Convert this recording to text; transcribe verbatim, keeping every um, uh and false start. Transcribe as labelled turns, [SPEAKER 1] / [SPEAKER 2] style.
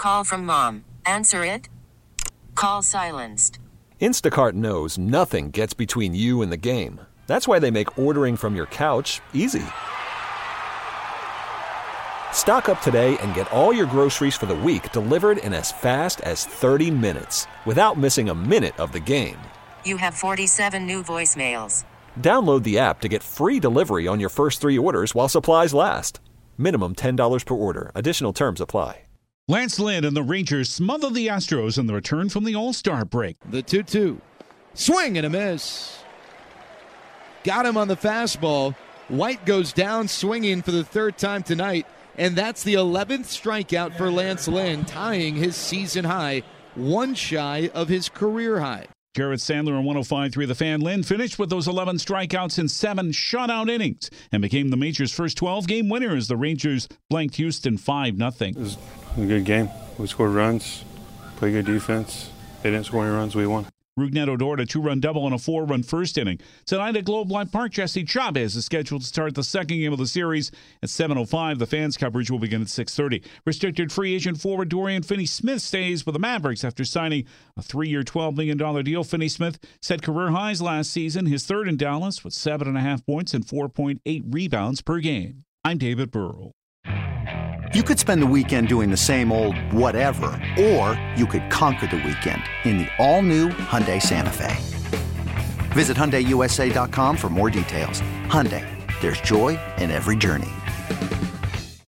[SPEAKER 1] call from mom. Answer it. Call silenced.
[SPEAKER 2] Instacart knows nothing gets between you and the game. That's why they make ordering from your couch easy. Stock up today and get all your groceries for the week delivered in as fast as thirty minutes without missing a minute of the game.
[SPEAKER 1] You have forty-seven new voicemails.
[SPEAKER 2] Download the app to get free delivery on your first three orders while supplies last. Minimum ten dollars per order. Additional terms apply.
[SPEAKER 3] Lance Lynn and the Rangers smother the Astros in the return from the All-Star break.
[SPEAKER 4] The two two. Swing and a miss. Got him on the fastball. White goes down swinging for the third time tonight, and that's the eleventh strikeout for Lance Lynn, tying his season high, one shy of his career high.
[SPEAKER 3] Garrett Sandler on one oh five point three The Fan. Lynn finished with those eleven strikeouts in seven shutout innings and became the Majors' first twelve-game winner as the Rangers blanked Houston five nothing.
[SPEAKER 5] It was a good game. We scored runs, played good defense. They didn't score any runs. We won.
[SPEAKER 3] Rougned Odor a two-run double and a four-run first inning. Tonight at Globe Life Park, Jesse Chavez is scheduled to start the second game of the series at seven oh five. The Fans coverage will begin at six thirty. Restricted free agent forward Dorian Finney-Smith stays with the Mavericks after signing a three-year, twelve million dollars deal. Finney-Smith set career highs last season, his third in Dallas with seven point five points and four point eight rebounds per game. I'm David Burrell.
[SPEAKER 6] You could spend the weekend doing the same old whatever, or you could conquer the weekend in the all-new Hyundai Santa Fe. Visit Hyundai U S A dot com for more details. Hyundai, there's joy in every journey.